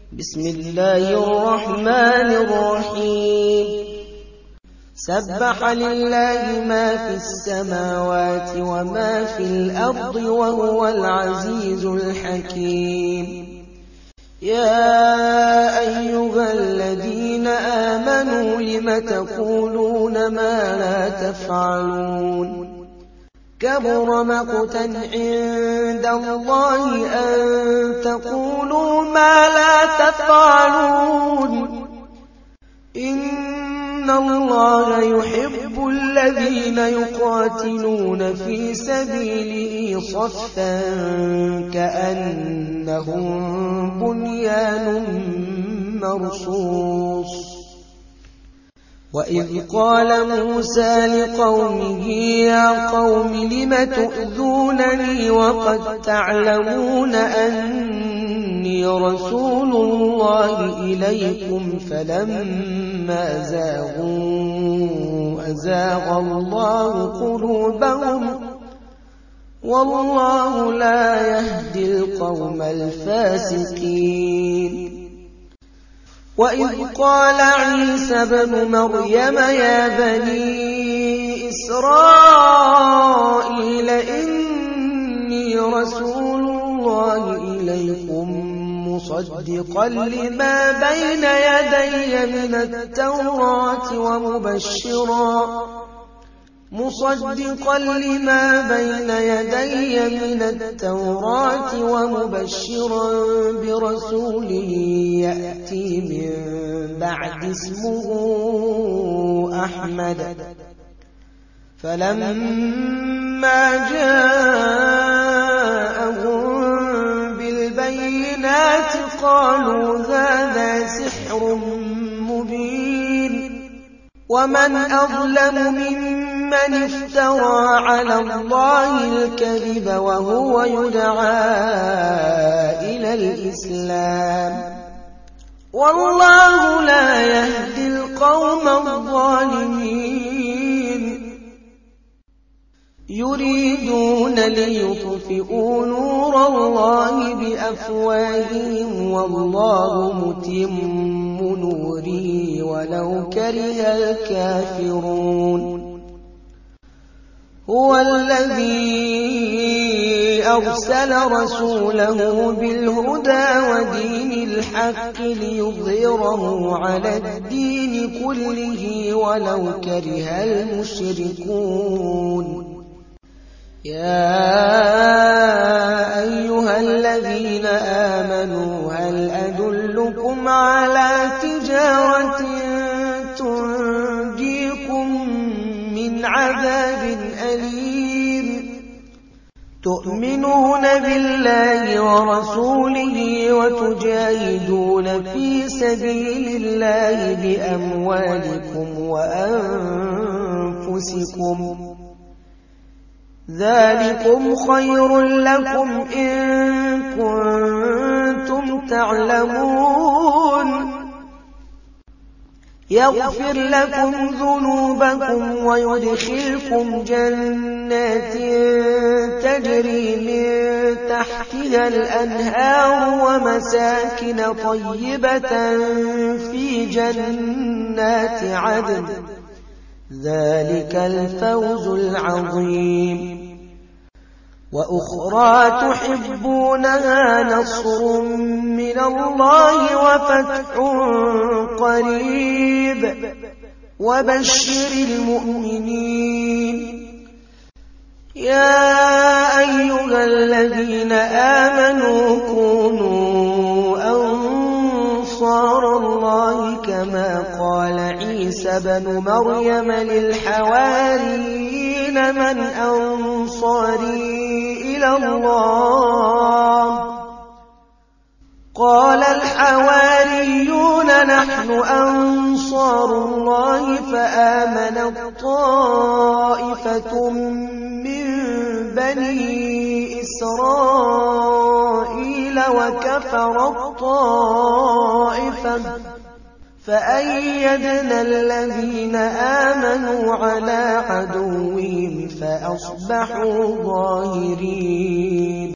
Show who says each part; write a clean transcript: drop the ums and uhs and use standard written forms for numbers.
Speaker 1: بسم الله الرحمن الرحيم سبح لله ما في السماوات وما في الأرض وهو العزيز الحكيم يا أيها الذين آمنوا لم تقولون ما لا تفعلون كبر مقتا عند الله أن تقولوا ما لا تفعلون إن الله يحب الذين يقاتلون في سبيله صفا كأنهم بنيان مرصوص وإذ قال موسى لقومه يا قوم لم تؤذونني وقد تعلمون أني رسول الله إليكم فلما زاغوا أزاغ الله قلوبهم والله لا يهدي القوم الفاسقين وإذ قال عيسى ابن مريم يا بني إسرائيل إني رسول الله إليكم مصدقا لما بين يدي من التوراة ومبشرا برسول يأتي من بعد اسمه أحمد فلما جاءهم بالبينات قالوا هذا سحر مبين ومن أظلم ممن افترى على الله الكذب وهو يدعى إلى الإسلام والله لا يهدي القوم الظالمين يريدون ليطفئوا نور الله بأفواههم والله متم نوره ولو كره الكافرون هو الذي أرسل رسوله بالهدى ودين الحق ليظهره على الدين كله ولو كره المشركون يا أيها الذين آمنوا هل أدلكم على تجارة تنجيكم من عذاب أليم تؤمنون بالله ورسوله وتجاهدون في سبيل الله بأموالكم وأنفسكم ذلكم خير لكم إن كنتم تعلمون يغفر لكم ذنوبكم ويدخلكم جنات تجري من تحتها الأنهار ومساكن طيبة في جنات عدن ذلك الفوز العظيم وأخرى تحبونها نصر من الله وفتح قريب وبشر المؤمنين يا أيها الذين آمنوا كونوا أنصار الله كما قال عيسى بن مريم للحواريين من أنصاري إلى الله قال الحواريون نحن أنصار الله فآمنت طائفة من بني إسرائيل وكفرت طائفة فأيدنا الذين آمنوا على عدوهم فأصبحوا ظاهرين